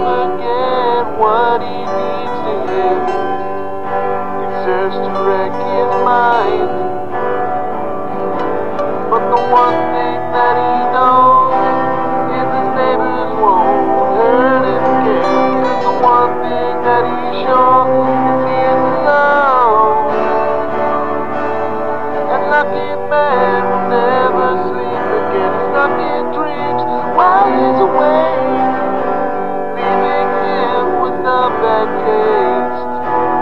never get what he needs to hear. He serves to wreck his mind, but the one thing that he knows is his neighbors won't hurt him again. 'Cause the one thing that he's sure is he is alone. And lucky man will never sleep again. He's stuck in dreams while he's awake, leaving him with a bad taste.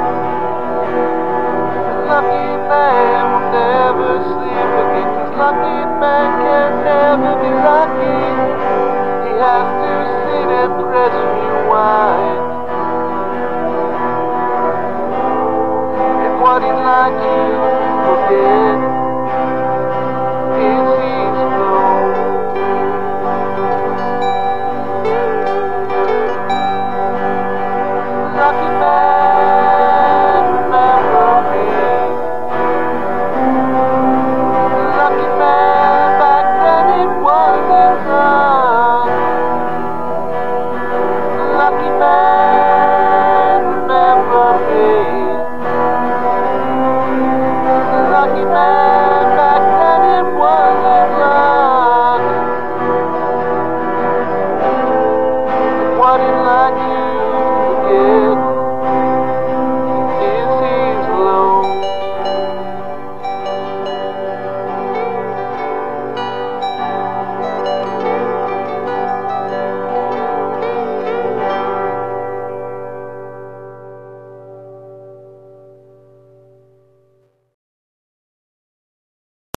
And lucky man will never sleep again. 'Cause lucky man can never be lucky. He has to sit and press rewind. And what he'd like to forget is he's alone. Lucky man, remember me. Lucky man, back then it wasn't done. Lucky man.